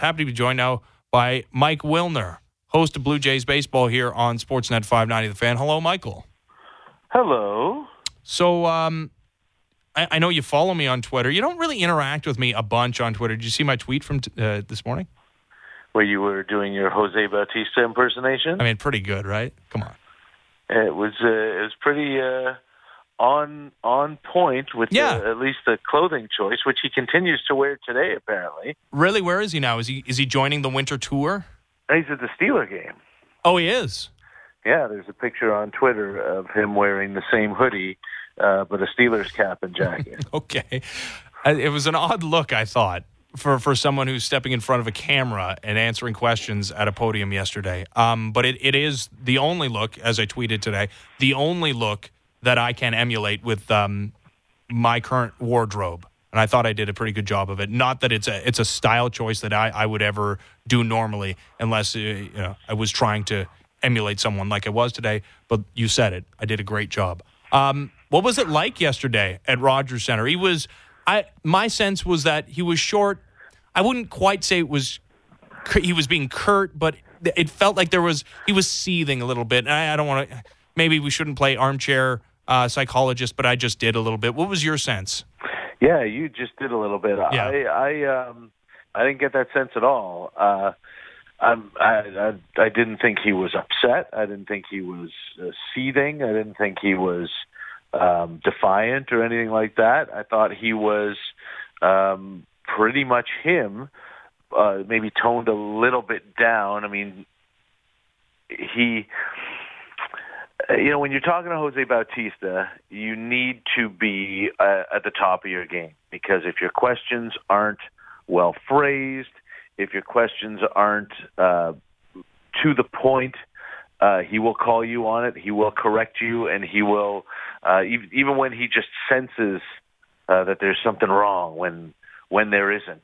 Happy to be joined now by Mike Wilner, host of Blue Jays Baseball here on Sportsnet 590 The Fan. Hello, Michael. Hello. So I know you follow me on Twitter. You don't really interact with me a bunch on Twitter. Did you see my tweet from this morning? Where you were doing your Jose Bautista impersonation? I mean, pretty good, right? Come on. It was pretty on point with at least the clothing choice, which he continues to wear today, apparently. Really? Where is he now? Is he joining the winter tour? He's at the Steeler game. Oh, he is? Yeah, there's a picture on Twitter of him wearing the same hoodie, but a Steelers cap and jacket. Okay. It was an odd look, I thought, for someone who's stepping in front of a camera and answering questions at a podium yesterday. But it is the only look, as I tweeted today, the only look that I can emulate with my current wardrobe. And I thought I did a pretty good job of it. Not that it's a style choice that I would ever do normally unless I was trying to emulate someone like I was today. But you said it. I did a great job. What was it like yesterday at Rogers Center? My sense was that he was short. I wouldn't quite say he was being curt, but it felt like he was seething a little bit. And I don't want to. Maybe we shouldn't play armchair psychologist, but I just did a little bit. What was your sense? Yeah, you just did a little bit. Yeah. I didn't get that sense at all. I didn't think he was upset. I didn't think he was seething. I didn't think he was defiant or anything like that. I thought he was pretty much him, maybe toned a little bit down. I mean, when you're talking to Jose Bautista, you need to be at the top of your game, because if your questions aren't well phrased, if your questions aren't to the point, he will call you on it. He will correct you, and he will even when he just senses that there's something wrong when there isn't.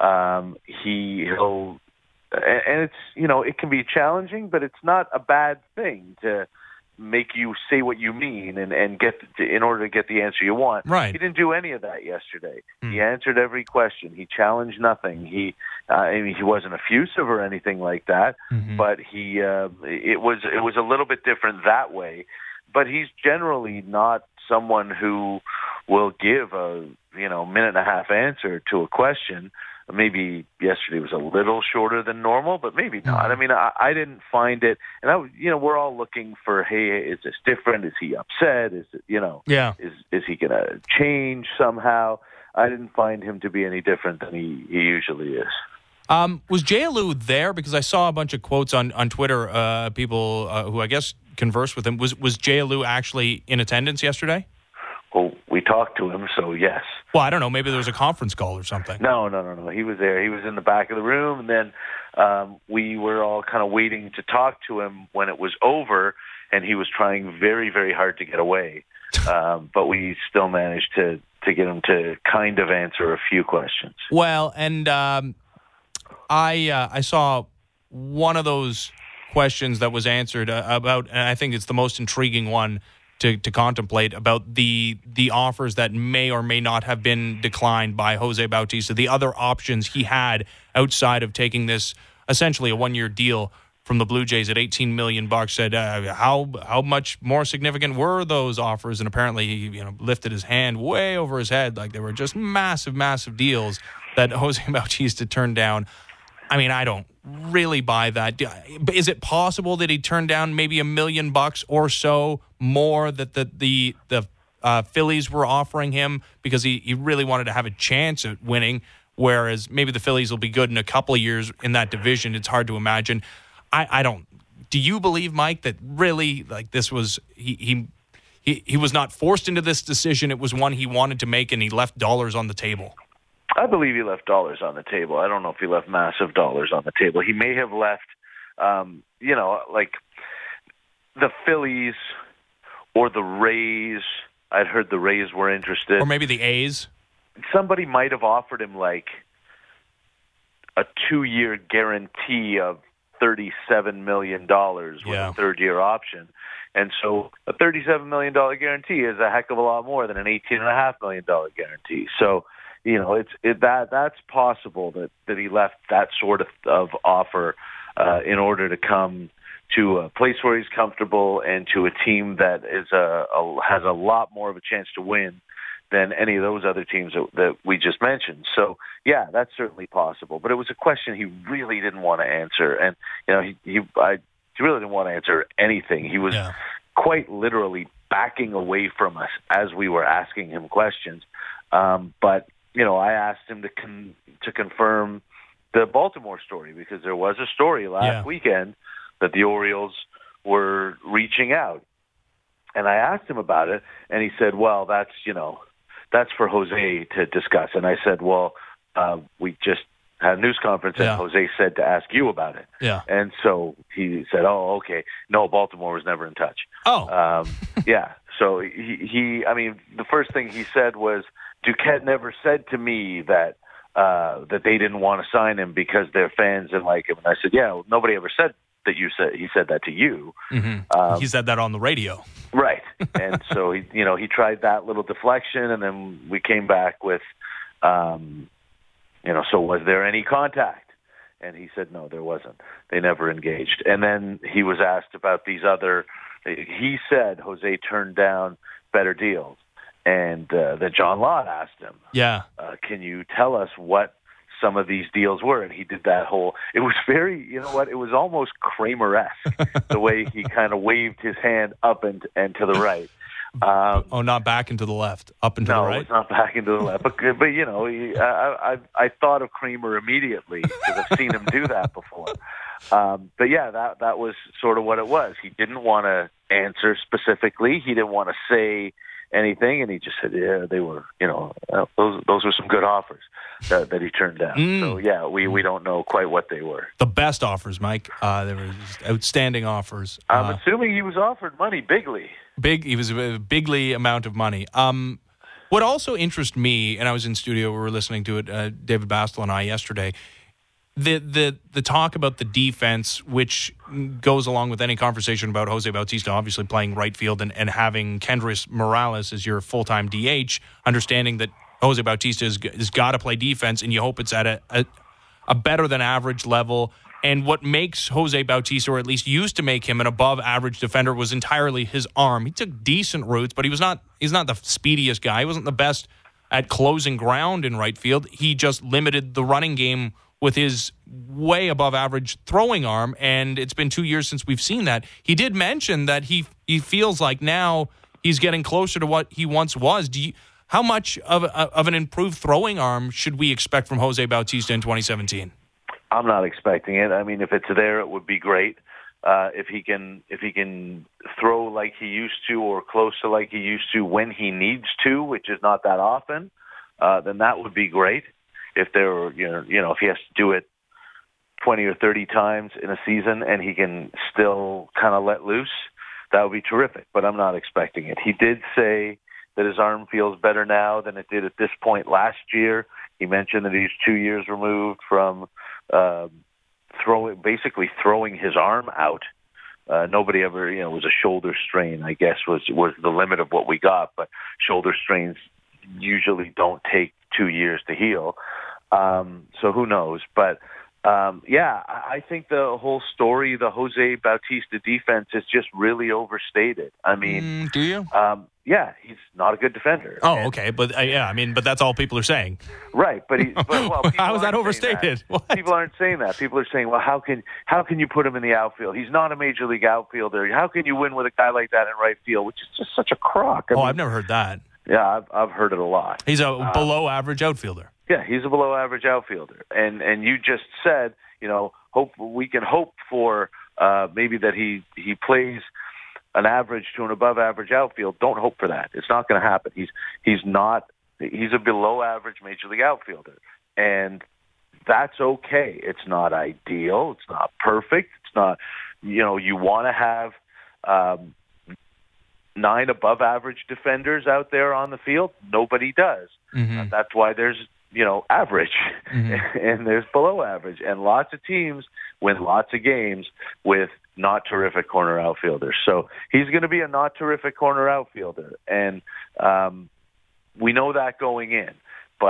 He'll and it's it can be challenging, but it's not a bad thing to make you say what you mean and get in order to get the answer you want. Right. He didn't do any of that yesterday. He answered every question. He challenged nothing. He wasn't effusive or anything like that, but it was a little bit different that way. But he's generally not someone who will give a minute and a half answer to a question. Maybe yesterday was a little shorter than normal, but maybe not. I mean, I didn't find it, and we're all looking for, hey, is this different? Is he upset? Is it, is he going to change somehow? I didn't find him to be any different than he usually is. Was Jay Alou there? Because I saw a bunch of quotes on Twitter, people who I guess conversed with him. Was Jay Alou actually in attendance yesterday? Well, we talked to him, so yes. Well, I don't know. Maybe there was a conference call or something. No. He was there. He was in the back of the room, and then we were all kind of waiting to talk to him when it was over, and he was trying very, very hard to get away. But we still managed to get him to kind of answer a few questions. Well, and I saw one of those questions that was answered about, and I think it's the most intriguing one to contemplate, about the offers that may or may not have been declined by Jose Bautista, the other options he had outside of taking this essentially a one-year deal from the Blue Jays at $18 million. Said how much more significant were those offers? And apparently he lifted his hand way over his head, like they were just massive deals that Jose Bautista turned down. I mean, I don't really buy that. Is it possible that he turned down maybe $1 million or so more that the Phillies were offering him because he really wanted to have a chance at winning, whereas maybe the Phillies will be good in a couple of years in that division? It's hard to imagine. I don't. Do you believe, Mike, that really this was he was not forced into this decision? It was one he wanted to make, and he left dollars on the table. I believe he left dollars on the table. I don't know if he left massive dollars on the table. He may have left, like the Phillies or the Rays. I'd heard the Rays were interested. Or maybe the A's. Somebody might have offered him like a 2-year guarantee of $37 million with a third-year option. And so a $37 million guarantee is a heck of a lot more than an $18.5 million guarantee. So that's possible that he left that sort of offer in order to come to a place where he's comfortable and to a team that has a lot more of a chance to win than any of those other teams that we just mentioned. So, yeah, that's certainly possible. But it was a question he really didn't want to answer, and he really didn't want to answer anything. He was quite literally backing away from us as we were asking him questions. But I asked him to confirm the Baltimore story, because there was a story last weekend that the Orioles were reaching out. And I asked him about it, and he said, well, that's for Jose to discuss. And I said, well, we just had a news conference, and Jose said to ask you about it. Yeah. And so he said, oh, okay. No, Baltimore was never in touch. Oh. Yeah. So the first thing he said was, Duquette never said to me that they didn't want to sign him because they're fans and like him. And I said, yeah, nobody ever said that he said that to you. Mm-hmm. He said that on the radio. Right. And so he tried that little deflection, and then we came back with, so was there any contact? And he said, no, there wasn't. They never engaged. And then he was asked about these other, he said Jose turned down better deals. And that John Lott asked him, can you tell us what some of these deals were? And he did that whole, it was very, it was almost Kramer-esque, the way he kind of waved his hand up and to the right. Not back and to the left, up and to the right? No, it's not back and to the left. But I thought of Kramer immediately, because I've seen him do that before. But yeah, that was sort of what it was. He didn't want to answer specifically. He didn't want to say anything, and he just said, yeah, they were, those were some good offers that he turned down. So yeah, we don't know quite what they were. The best offers, Mike. They were just outstanding offers. I'm assuming he was offered money bigly. He was a bigly amount of money. What also interests me, and I was in studio, we were listening to it, David Bastel and I yesterday, the talk about the defense, which goes along with any conversation about Jose Bautista obviously playing right field and having Kendrys Morales as your full-time DH, understanding that Jose Bautista has got to play defense, and you hope it's at a better than average level. And what makes Jose Bautista, or at least used to make him, an above-average defender was entirely his arm. He took decent routes, but he's not the speediest guy. He wasn't the best at closing ground in right field. He just limited the running game with his way above-average throwing arm, and it's been 2 years since we've seen that. He did mention that he feels like now he's getting closer to what he once was. How much of an improved throwing arm should we expect from Jose Bautista in 2017? I'm not expecting it. I mean, if it's there, it would be great. If he can throw like he used to, or close to like he used to when he needs to, which is not that often, then that would be great. If if he has to do it 20 or 30 times in a season and he can still kind of let loose, that would be terrific. But I'm not expecting it. He did say that his arm feels better now than it did at this point last year. He mentioned that he's 2 years removed from throwing his arm out. Nobody ever, it was a shoulder strain, I guess, was the limit of what we got. But shoulder strains usually don't take 2 years to heal. So who knows? But I think the whole story, the Jose Bautista defense, is just really overstated. I mean, do you? Yeah, he's not a good defender. Oh, okay, but but that's all people are saying. Right, but how is that overstated? People aren't saying that. People are saying, well, how can you put him in the outfield? He's not a major league outfielder. How can you win with a guy like that in right field? Which is just such a crock. I've never heard that. Yeah, I've heard it a lot. He's a below average outfielder. Yeah, he's a below average outfielder, and you just said, we can hope for maybe that he plays an average to an above average outfield. Don't hope for that. It's not going to happen. He's a below average major league outfielder, and that's okay. It's not ideal. It's not perfect. It's not, you want to have 9 above average defenders out there on the field. Nobody does. Mm-hmm. That's why there's average, mm-hmm. and there's below average, and lots of teams win lots of games with not terrific corner outfielders. So he's going to be a not terrific corner outfielder, and we know that going in. But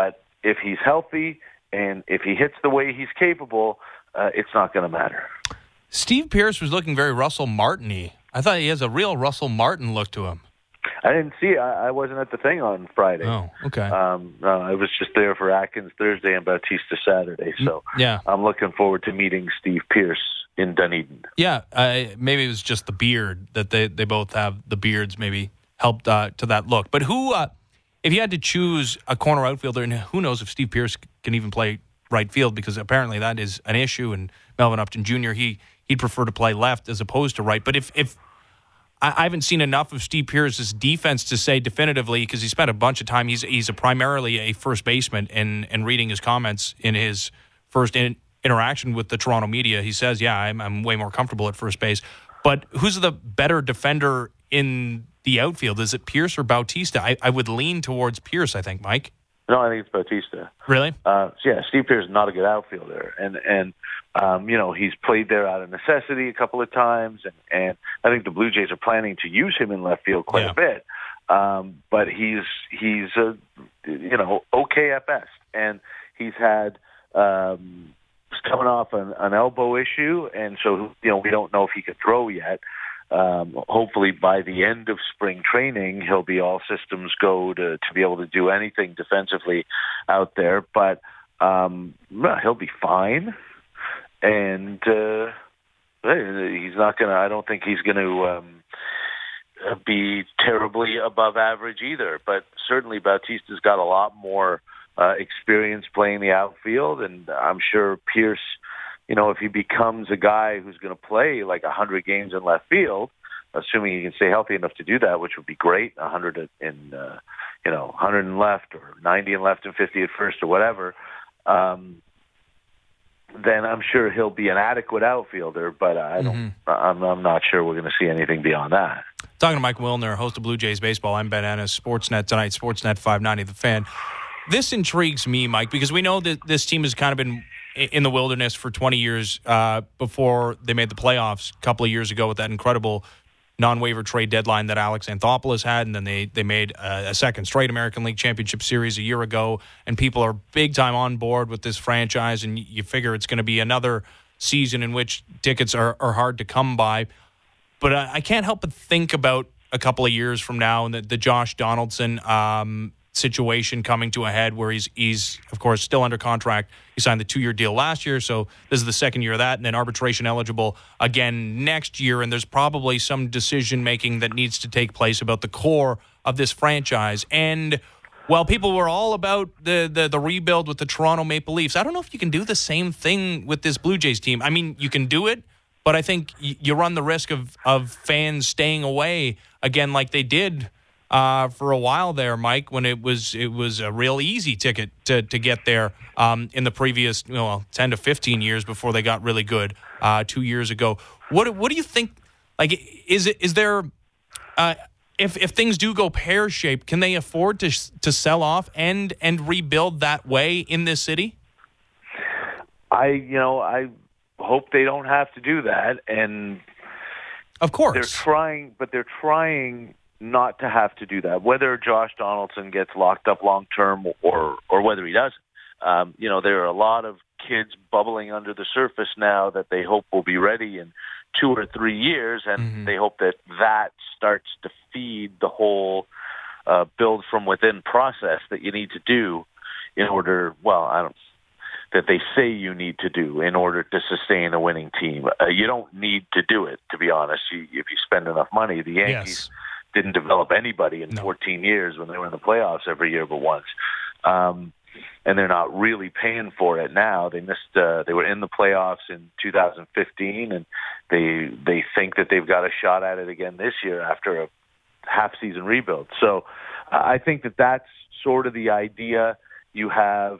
if he's healthy and if he hits the way he's capable, it's not going to matter. Steve Pearce was looking very Russell Martin-y. I thought he has a real Russell Martin look to him. I didn't see it. I wasn't at the thing on Friday. Oh, okay. I was just there for Atkins Thursday and Bautista Saturday. So yeah. I'm looking forward to meeting Steve Pearce in Dunedin. Yeah, maybe it was just the beard that they both have. The beards maybe helped to that look. But who, if you had to choose a corner outfielder, and who knows if Steve Pearce can even play right field, because apparently that is an issue, and Melvin Upton Jr., he'd prefer to play left as opposed to right. But if I haven't seen enough of Steve Pearce's defense to say definitively, because he spent a bunch of time. He's primarily a first baseman, and reading his comments in his first interaction with the Toronto media, he says, "Yeah, I'm way more comfortable at first base." But who's the better defender in the outfield? Is it Pearce or Bautista? I would lean towards Pearce, I think, Mike. No, I think it's Bautista. Really? Steve Pearce is not a good outfielder, and he's played there out of necessity a couple of times, and I think the Blue Jays are planning to use him in left field quite a bit. But he's okay at best, and he's had coming off an elbow issue, and so we don't know if he could throw yet. Hopefully by the end of spring training, he'll be all systems go to be able to do anything defensively out there. But he'll be fine, and he's not gonna. I don't think he's going to be terribly above average either. But certainly Bautista's got a lot more experience playing the outfield, and I'm sure Pearce, if he becomes a guy who's going to play like 100 games in left field, assuming he can stay healthy enough to do that, which would be great, 100 in 100 in left, or 90 in left and 50 at first, or whatever, then I'm sure he'll be an adequate outfielder. But I'm not sure we're going to see anything beyond that. Talking to Mike Wilner, host of Blue Jays Baseball. I'm Ben Ennis, Sportsnet tonight, Sportsnet 590, The Fan. This intrigues me, Mike, because we know that this team has kind of been in the wilderness for 20 years before they made the playoffs a couple of years ago with that incredible non-waiver trade deadline that Alex Anthopoulos had, and then they made a second straight American League Championship Series a year ago, and people are big time on board with this franchise, and you figure it's going to be another season in which tickets are hard to come by. But I can't help but think about a couple of years from now and the Josh Donaldson situation coming to a head, where he's of course still under contract. He signed the 2-year deal last year, so this is the second year of that, and then arbitration eligible again next year. And there's probably some decision making that needs to take place about the core of this franchise. And while people were all about the rebuild with the Toronto Maple Leafs, I don't know if you can do the same thing with this Blue Jays team. I mean, you can do it, but I think you run the risk of fans staying away again, like they did for a while there, Mike, when it was a real easy ticket to get there in the previous 10 to 15 years before they got really good 2 years ago. What do you think? Like, is there if things do go pear-shaped, can they afford to sell off and rebuild that way in this city? I hope they don't have to do that, and of course they're trying not to have to do that, whether Josh Donaldson gets locked up long term or whether he doesn't. There are a lot of kids bubbling under the surface now that they hope will be ready in 2 or 3 years, and they hope that starts to feed the whole build from within process that you need to do in order, that they say you need to do in order to sustain a winning team. You don't need to do it, to be honest. If you spend enough money, the Yankees didn't develop anybody in 14 years when they were in the playoffs every year but once. And they're not really paying for it now. They missed. They were in the playoffs in 2015, and they think that they've got a shot at it again this year after a half-season rebuild. So I think that's sort of the idea. You have,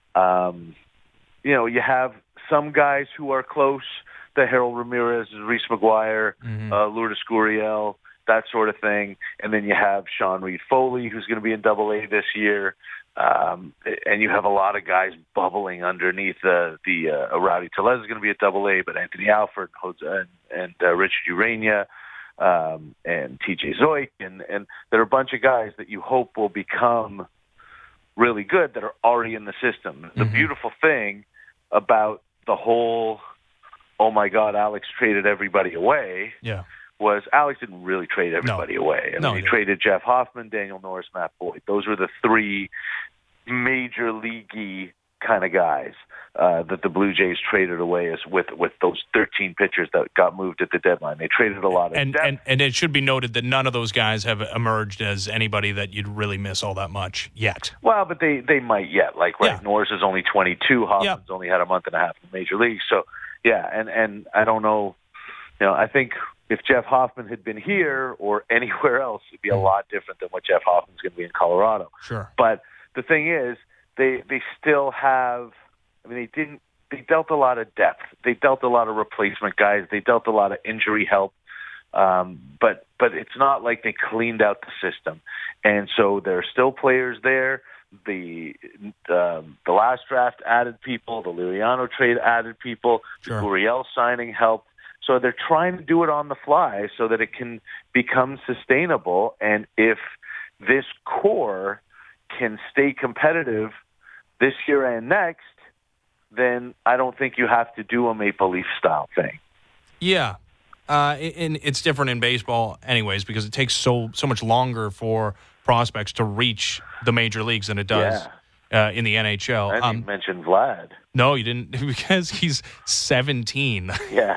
you have some guys who are close, the Harold Ramirez, Reese McGuire, Lourdes Gurriel, that sort of thing. And then you have Sean Reed-Foley, who's going to be in Double-A this year. And you have a lot of guys bubbling underneath. Rowdy Tellez is going to be at Double-A, but Anthony Alford and Richard Urania and TJ Zoik. And there are a bunch of guys that you hope will become really good that are already in the system. The beautiful thing about the whole, oh my God, Alex traded everybody away, was Alex didn't really trade everybody away. I mean, he traded Jeff Hoffman, Daniel Norris, Matt Boyd. Those were the three major league-y kind of guys that the Blue Jays traded away with those 13 pitchers that got moved at the deadline. They traded a lot of depth. And it should be noted that none of those guys have emerged as anybody that you'd really miss all that much yet. Well, but they might yet. Norris is only 22. Hoffman's only had a month and a half in the major league. So, and I don't know. I think if Jeff Hoffman had been here or anywhere else, it'd be a lot different than what Jeff Hoffman's going to be in Colorado. Sure. But the thing is, they still have. I mean, they dealt a lot of depth. They dealt a lot of replacement guys. They dealt a lot of injury help. But it's not like they cleaned out the system. And so there are still players there. The last draft added people. The Liriano trade added people. Sure. The Gurriel signing helped. So they're trying to do it on the fly so that it can become sustainable. And if this core can stay competitive this year and next, then I don't think you have to do a Maple Leaf style thing. Yeah. And it's different in baseball anyways because it takes so much longer for prospects to reach the major leagues than it does in the NHL. I didn't mention Vlad. No, you didn't, because he's 17. Yeah.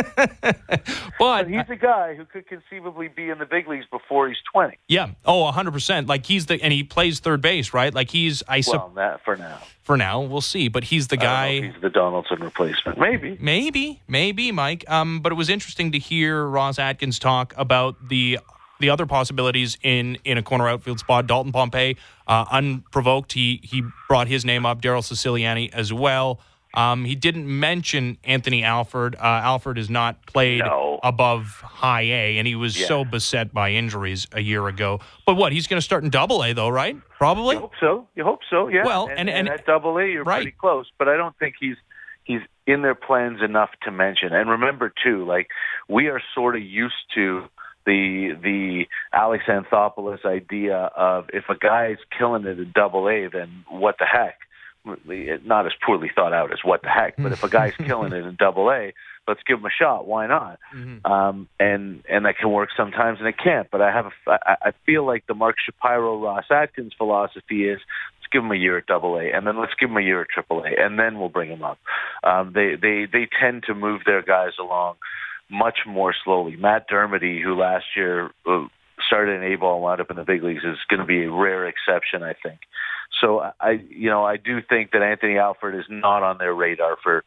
But he's a guy who could conceivably be in the big leagues before he's 20. Yeah. Oh, 100%. Like and he plays third base, right? Like that for now. For now, we'll see. But he's the guy. I don't know if he's the Donaldson replacement. Maybe, Mike. But it was interesting to hear Ross Atkins talk about the other possibilities in a corner outfield spot. Dalton Pompey, unprovoked, he brought his name up. Daryl Siciliani as well. He didn't mention Anthony Alford. Alford has not played above high A, and he was so beset by injuries a year ago. But he's going to start in Double A, though, right? Probably? You hope so, yeah. Well, and at Double A, you're pretty close. But I don't think he's in their plans enough to mention. And remember, too, we are sort of used to the Alex Anthopoulos idea of if a guy's killing it in Double A, then what the heck? Not as poorly thought out as what the heck, but if a guy's killing it in Double A, let's give him a shot. Why not? Mm-hmm. And that can work sometimes, and it can't. But I feel like the Mark Shapiro, Ross Atkins philosophy is let's give him a year at Double A, and then let's give him a year at Triple A, and then we'll bring him up. They tend to move their guys along much more slowly. Matt Dermody, who last year started in A-ball and wound up in the big leagues, is going to be a rare exception, I think. So I do think that Anthony Alford is not on their radar for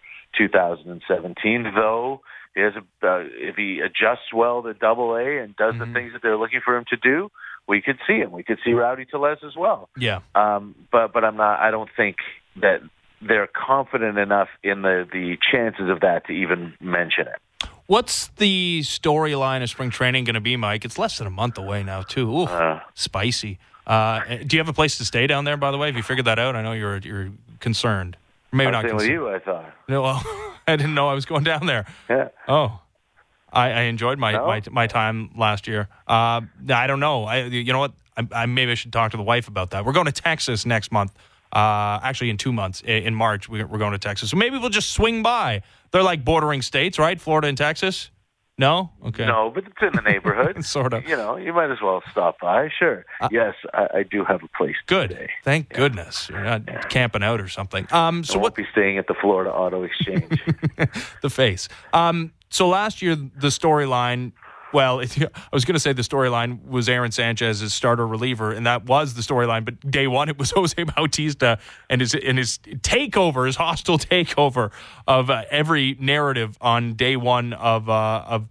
2017, though if he adjusts well to Double A and does the things that they're looking for him to do, we could see him. We could see Rowdy Tellez as well. Yeah. But I don't think that they're confident enough in the chances of that to even mention it. What's the storyline of spring training going to be, Mike? It's less than a month away now, too. Ooh, spicy. Do you have a place to stay down there, by the way? Have you figured that out? I know you're concerned. Maybe not concerned. With you, I thought. No, I didn't know I was going down there. Yeah. Oh, I enjoyed my time last year. I don't know. You know what? I maybe I should talk to the wife about that. We're going to Texas next month. Actually, in 2 months, in March, we're going to Texas. So maybe we'll just swing by. They're like bordering states, right? Florida and Texas. No? Okay. No, but it's in the neighborhood. Sort of. You might as well stop by. Sure. Yes, I do have a place to stay. Thank goodness. You're not camping out or something. So I won't be staying at the Florida Auto Exchange. The face. So last year, the storyline, I was going to say the storyline was Aaron Sanchez as starter reliever, and that was the storyline. But day one, it was Jose Bautista and his takeover, his hostile takeover of every narrative on day one of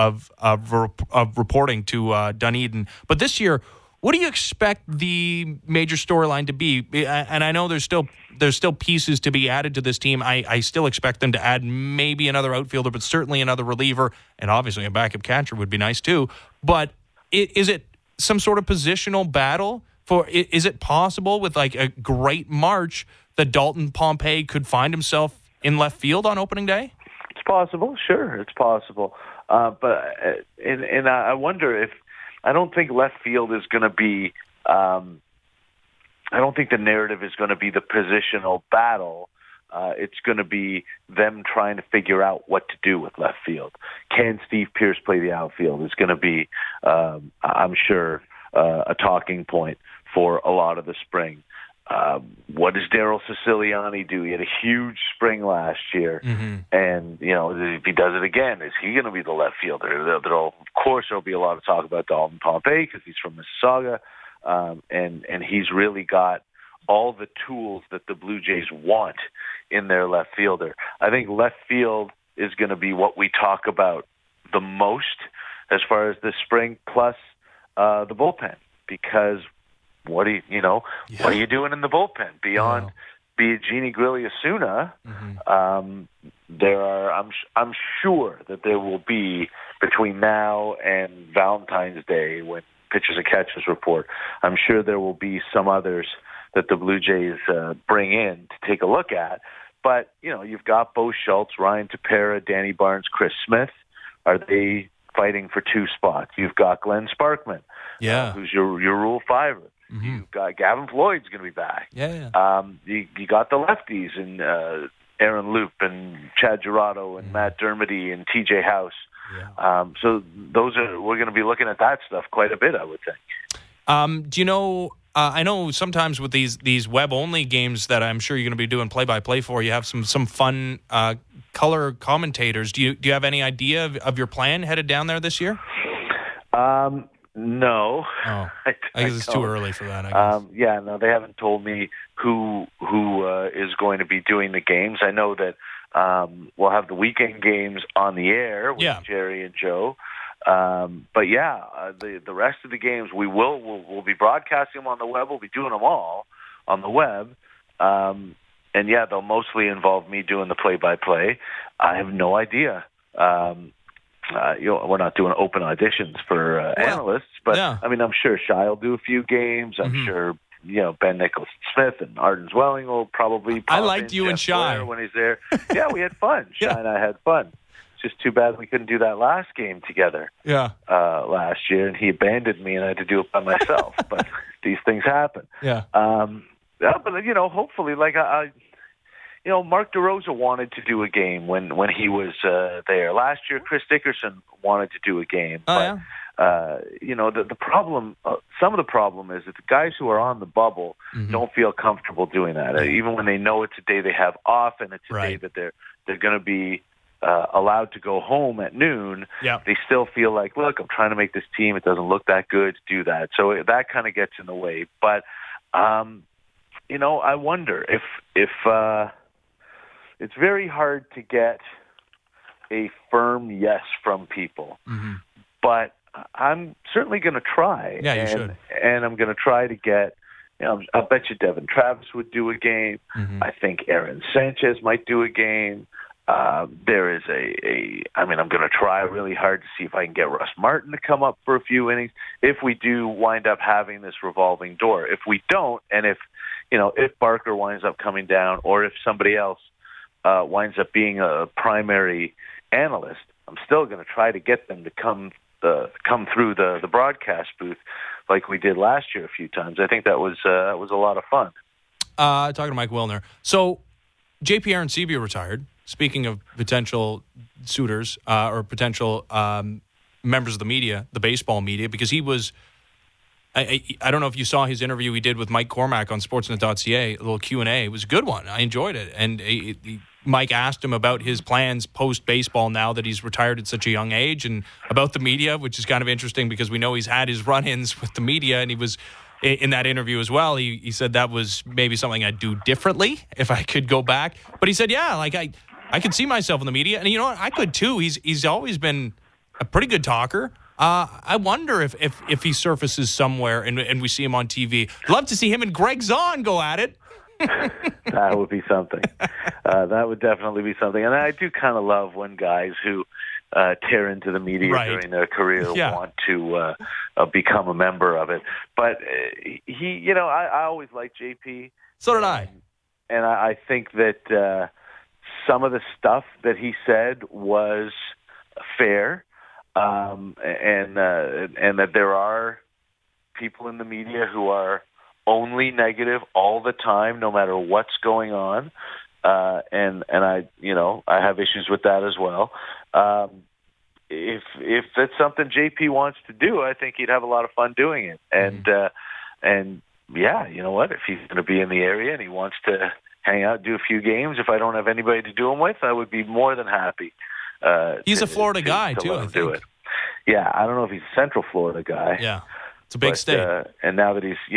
reporting to Dunedin. But this year, what do you expect the major storyline to be? And I know there's still pieces to be added to this team. I still expect them to add maybe another outfielder, but certainly another reliever, and obviously a backup catcher would be nice too. But is it some sort of positional battle? Is it possible with like a great March that Dalton Pompey could find himself in left field on opening day? It's possible. Sure, it's possible. But I wonder if I don't think left field is going to be I don't think the narrative is going to be the positional battle. It's going to be them trying to figure out what to do with left field. Can Steve Pearce play the outfield? Is going to be, I'm sure, a talking point for a lot of the spring. What does Daryl Siciliani do? He had a huge spring last year, and if he does it again, is he going to be the left fielder? Of course, there'll be a lot of talk about Dalton Pompey because he's from Mississauga, and he's really got all the tools that the Blue Jays want in their left fielder. I think left field is going to be what we talk about the most as far as this spring, plus the bullpen, because what are you doing in the bullpen beyond Biagini, Grilli, Osuna? There are, I'm sure that there will be between now and Valentine's Day when pitchers and catchers report. I'm sure there will be some others that the Blue Jays bring in to take a look at. But, you've got Bo Schultz, Ryan Tepera, Danny Barnes, Chris Smith. Are they fighting for two spots? You've got Glenn Sparkman, who's your Rule 5er. You've got Gavin Floyd's going to be back. You got the lefties and Aaron Loop and Chad Girardo and Matt Dermody and TJ House. So we're going to be looking at that stuff quite a bit, I would think. Do you know? I know sometimes with these web-only games that I'm sure you're going to be doing play-by-play for, you have some fun color commentators. Do you have any idea of your plan headed down there this year? No. Oh, I guess it's too early for that, I guess. No, they haven't told me who is going to be doing the games. I know that we'll have the weekend games on the air with Jerry and Joe. But the rest of the games we'll be broadcasting them on the web. We'll be doing them all on the web. And they'll mostly involve me doing the play-by-play. I have no idea. We're not doing open auditions for analysts, but I mean, I'm sure Shai will do a few games. I'm sure Ben Nicholson-Smith and Arden Zwelling will probably. I liked you and Shai when he's there. Yeah, we had fun. Shai and I had fun. It's just too bad we couldn't do that last game together. Last year, and he abandoned me, and I had to do it by myself. But these things happen. But hopefully, Mark DeRosa wanted to do a game when he was there last year. Chris Dickerson wanted to do a game, the problem, some of the problem is that the guys who are on the bubble don't feel comfortable doing that. Even when they know it's a day they have off and it's a day that they're going to be allowed to go home at noon, they still feel like, look, I'm trying to make this team. It doesn't look that good to do that. So that kind of gets in the way. But, I wonder if it's very hard to get a firm yes from people. But I'm certainly going to try. Yeah, you should. And I'm going to try to get, I bet you Devin Travis would do a game. I think Aaron Sanchez might do a game. There is I'm going to try really hard to see if I can get Russ Martin to come up for a few innings if we do wind up having this revolving door. If we don't, and if Barker winds up coming down, or if somebody else winds up being a primary analyst, I'm still going to try to get them to come through the broadcast booth like we did last year a few times. I think that was a lot of fun. Talking to Mike Wilner. So JP Arencibia retired. Speaking of potential suitors or potential members of the media, the baseball media, because he was, I don't know if you saw his interview he did with Mike Cormack on Sportsnet.ca, a little Q&A. It was a good one. I enjoyed it. And Mike asked him about his plans post-baseball now that he's retired at such a young age, and about the media, which is kind of interesting because we know he's had his run-ins with the media, and he was in that interview as well. He said that was maybe something I'd do differently if I could go back. But he said, I could see myself in the media, and you know what? I could too. He's always been a pretty good talker. I wonder if he surfaces somewhere and we see him on TV. Love to see him and Greg Zahn go at it. That would be something. That would definitely be something. And I do kind of love when guys who tear into the media during their career want to become a member of it. But I always liked JP. So did I. And I think that some of the stuff that he said was fair, and that there are people in the media who are only negative all the time, no matter what's going on. And I have issues with that as well. If it's something JP wants to do, I think he'd have a lot of fun doing it. And yeah, you know what? If he's going to be in the area and he wants to hang out, do a few games, if I don't have anybody to do them with, I would be more than happy. He's a Florida guy too, I think. Do it. Yeah, I don't know if he's a Central Florida guy. Yeah, it's a big state. And now that he's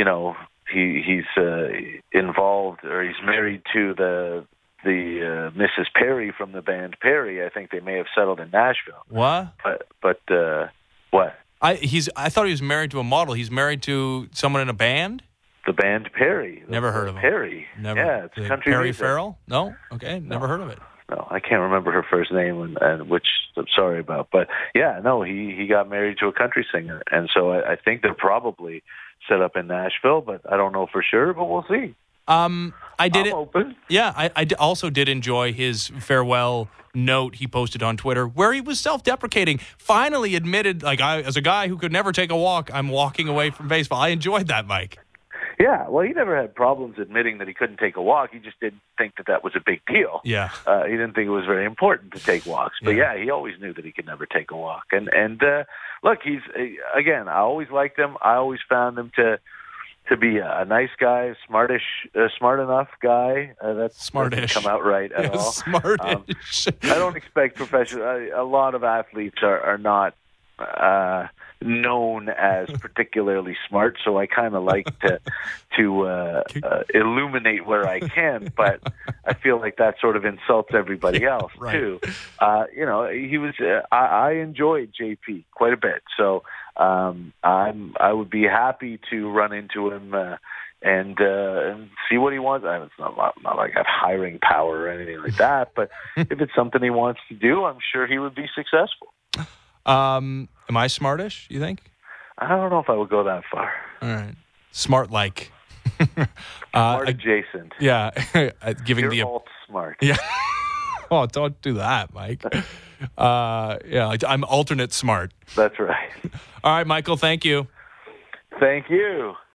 involved, or he's married to the Mrs. Perry from the band Perry, I think they may have settled in Nashville. What? But what? I thought he was married to a model. He's married to someone in a band? The band Perry. Never heard of him. Perry. Never. Yeah, it's country Perry music. Farrell? No? Okay, never heard of it. No, I can't remember her first name, and which I'm sorry about. But yeah, no, he got married to a country singer, and so I think they're probably set up in Nashville, but I don't know for sure. But we'll see. I'm open. Yeah, I also did enjoy his farewell note he posted on Twitter, where he was self-deprecating. Finally admitted, as a guy who could never take a walk, I'm walking away from baseball. I enjoyed that, Mike. Yeah, well, he never had problems admitting that he couldn't take a walk. He just didn't think that was a big deal. Yeah. He didn't think it was very important to take walks. But yeah, he always knew that he could never take a walk. And look, he's, again, I always liked him. I always found him to be a nice guy, smart enough guy. That doesn't come out right at all. Smartish. I don't expect professional. A lot of athletes are not known as particularly smart, so I kind of like to illuminate where I can, but I feel like that sort of insults everybody else right. too. He was. I enjoyed JP quite a bit, so I would be happy to run into him and see what he wants. It's not like I have hiring power or anything like that, but if it's something he wants to do, I'm sure he would be successful. Am I smartish, you think? I don't know if I would go that far. All right. Smart-like. Smart adjacent. Yeah. Giving You're alt smart. Yeah. Oh, don't do that, Mike. I'm alternate smart. That's right. All right, Michael, thank you. Thank you.